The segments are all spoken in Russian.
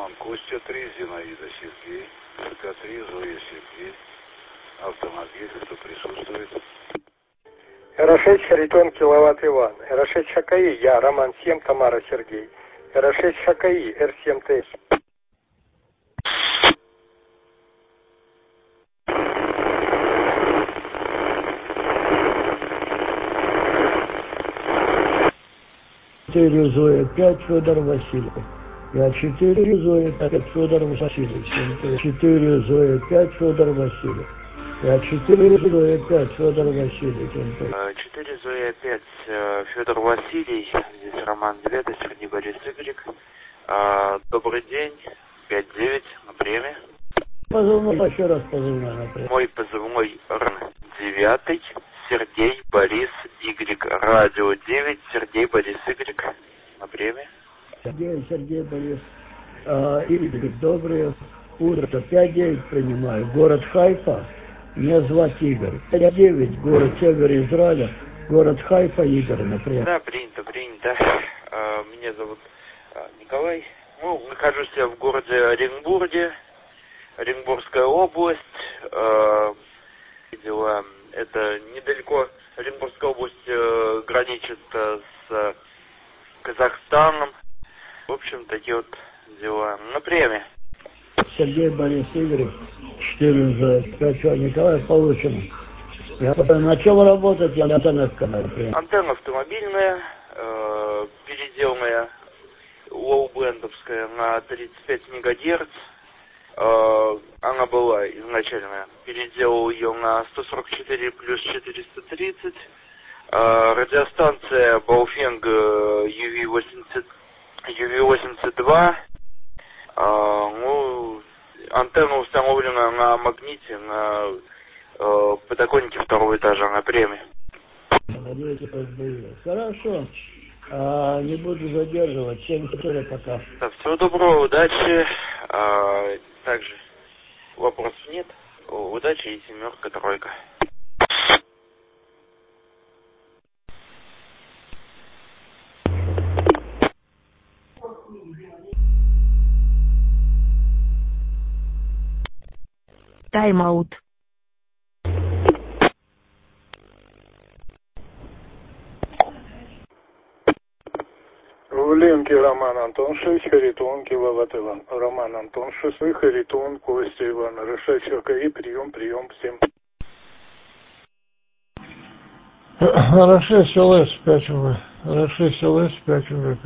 Костя-3, Зинаида Сергей, СК-3, Зоя Сергей, автомобиль, кто присутствует? РА-6 Харитон, киловатт Иван. РА-6 ХКИ, я, Роман 7, Тамара Сергей. РА-6 ХКИ, Р7ТС. Зоя 5, Федор Васильев. Я 4 Зоя 5, Федор Васильев. 4 Зоя 5, Федор Васильев. Я 4 Зоя 5, Федор Васильев. 4 Зоя 5, Федор Василий. Здесь Роман 9, Сергей Борис Игорек. Добрый день. 5-9 на премии. Позывной, еще раз позывной на премии. Мой позывной Р9, Сергей Борис Игорек. Радио 9, Сергей Борис Игорек на премии. Сергей Борис Игорек, доброе утро. 5-9 принимаю. Город Хайфа. Меня звать Игорь. 5-9, город Север Израиля. Город Хайфа, Игорь, например. Да, принято. Меня зовут Николай. Нахожусь я в городе Оренбурге, Оренбургская область. Дела. Это недалеко. Оренбургская область граничит с Казахстаном. В общем, такие вот дела. На премии. Сергей Борис Игорев, 4 за 5 Николай, получено. Я начал работать, я антенна. Антенна автомобильная, переделанная, лоу-блендовская на 35 мегагерц. Она была изначально. Переделал ее на 144 плюс 430. Радиостанция Baofeng UV82. Антенна установлена на магните на подоконнике второго этажа на премии. Хорошо. Не буду задерживать. Всем здоровья, пока. Да, всего доброго, удачи. Также вопросов нет. Удачи и 7-3. Тайм-аут. Улинки Роман Антон 6, Харитон, киловатт Иван. Роман Антон 6, Харитон, Костя Иван. РА-6 ХКИ, прием, всем. РА-6 ЛС 5УВ. РА-6 ЛС 5УВ.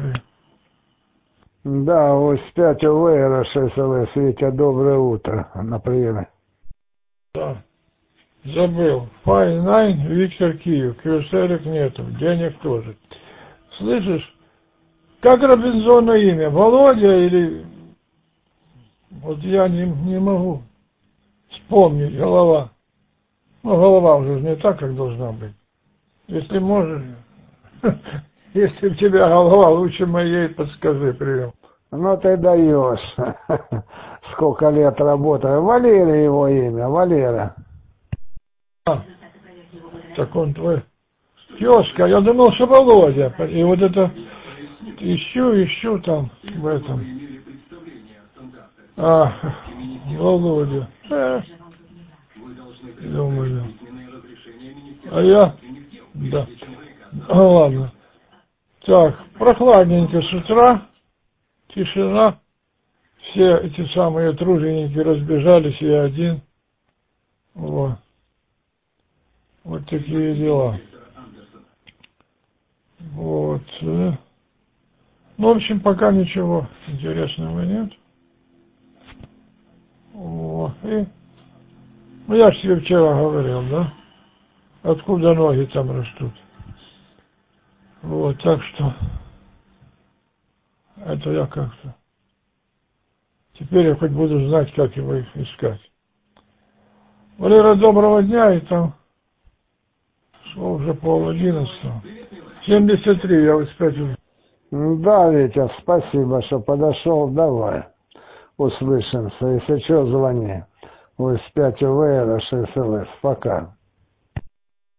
Да, ось 5 УВ, РА-6 ЛС. Витя, доброе утро на приеме. Да. Забыл. Фай-9, Виктор Киев. Кюрселек нету. Денег тоже. Слышишь? Как Робинзона имя? Володя или... Вот я не могу вспомнить. Голова. Голова уже не так, как должна быть. Если можешь... Если у тебя голова лучше моей, подскажи, прием. Ну ты даешь. Сколько лет работаю. Валера его имя, Валера. Так он твой. Тезка, я думал, что Володя. И вот это ищу там в этом. Володя. Думаю. А я? Да. Ладно. Так, прохладненько с утра. Тишина. Все эти самые труженики разбежались, я один. Вот. Вот такие дела. Вот. Ну, в общем, пока ничего интересного нет. Вот. И, ну, я же тебе вчера говорил, да? Откуда ноги там растут. Вот, так что это я как-то. Теперь я хоть буду знать, как его их искать. Валера, доброго дня, и там уже 10:30. 73, я успел. Да, Витя, спасибо, что подошел. Давай. Услышимся. Если что, звони. Ось 5 УВ, РА-6 ЛС. Пока.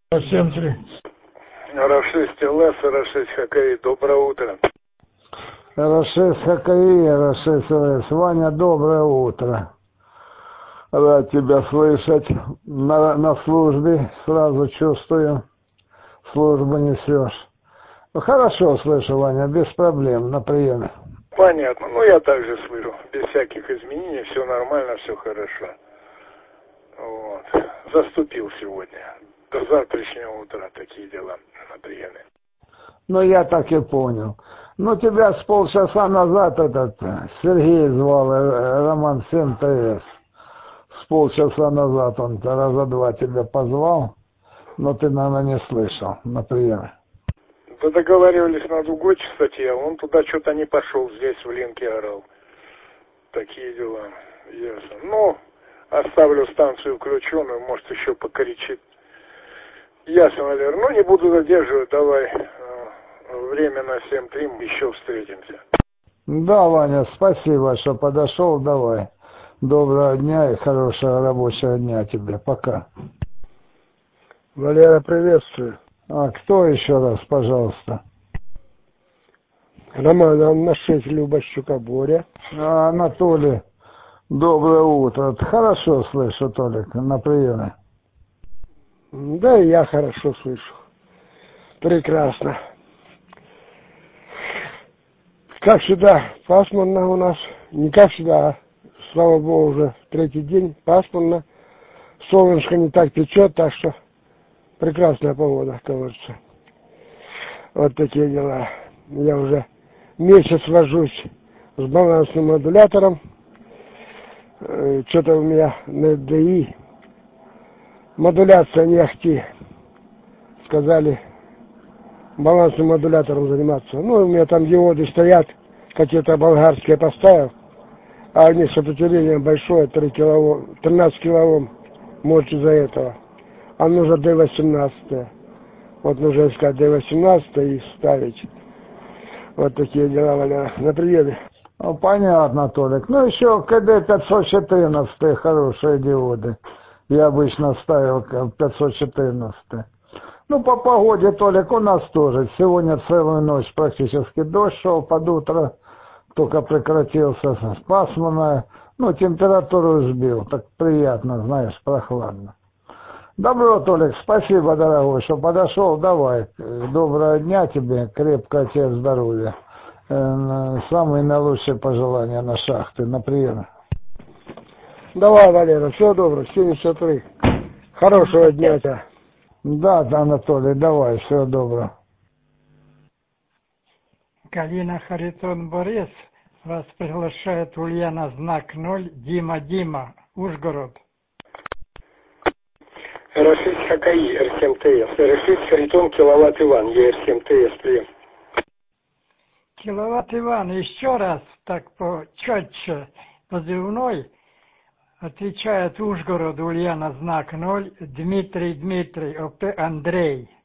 7-3. РА-6 ЛС, РА-6 ХКИ, доброе утро. Рашид ХКИ, Рашид СЛС. Ваня, доброе утро. Рад тебя слышать. На службе сразу чувствую. Службу несешь. Ну, хорошо слышу, Ваня, без проблем, на приеме. Понятно. Ну, я также слышу. Без всяких изменений, все нормально, все хорошо. Вот. Заступил сегодня. До завтрашнего утра такие дела на приеме. Ну, я так и понял. Ну, тебя с полчаса назад Сергей звал, Роман 7ТС. С полчаса назад он раза два тебя позвал, но ты, наверное, не слышал на приеме. Да договаривались на другой частоте, а он туда что-то не пошел, здесь в линке орал. Такие дела. Ясно. Ну, оставлю станцию включенную, может еще покричит. Ясно, Валер. Ну, не буду задерживать, давай. Время на 7:03, еще встретимся. Да, Ваня, спасибо, что подошел, давай. Доброго дня и хорошего рабочего дня тебе. Пока. Валера, приветствую. А кто еще раз, пожалуйста? Роман, он на 6 Любощука Боря. Анатолий, доброе утро. Хорошо слышу, Толик, на приеме. Да, и я хорошо слышу. Прекрасно. Как всегда, пасмурно у нас. Не как всегда, а, слава богу, уже третий день пасмурно. Солнышко не так печет, так что прекрасная погода, кажется. Вот такие дела. Я уже месяц вожусь с балансным модулятором. Что-то у меня на ДИ модуляция не ахти. Сказали балансным модулятором заниматься. Ну, у меня там диоды стоят, какие-то болгарские поставил, а у них сопротивление большое, 13 килоом мощь из-за этого. А нужно D18. Вот нужно искать D18 и ставить. Вот такие дела, Валера. На приеме. Ну, понятно, Толик. Ну, еще КД-514 хорошие диоды. Я обычно ставил 514. Ну, по погоде, Толик, у нас тоже. Сегодня целую ночь практически дождь шел под утро. Только прекратился, пасмурно. Ну, температуру сбил. Так приятно, знаешь, прохладно. Добро, Толик, спасибо, дорогой, что подошел. Давай. Доброго дня тебе, крепкого тебе здоровья. Самые наилучшие пожелания на шахты, на прием. Давай, Валера, всего доброго, 73. Хорошего дня тебе. Да, Анатолий, давай, всего доброго. Галина Харитон Борис, вас приглашает Ульяна знак 0, Дима, Ужгород. Рашид ХКИ, Р7ТС. Рашид Харитон, киловатт Иван, ЕР7ТС, прием. Киловатт Иван, еще раз, так почетче, позывной, отвечает Ужгород, Ульяна знак 0, Дмитрий, ОП Андрей.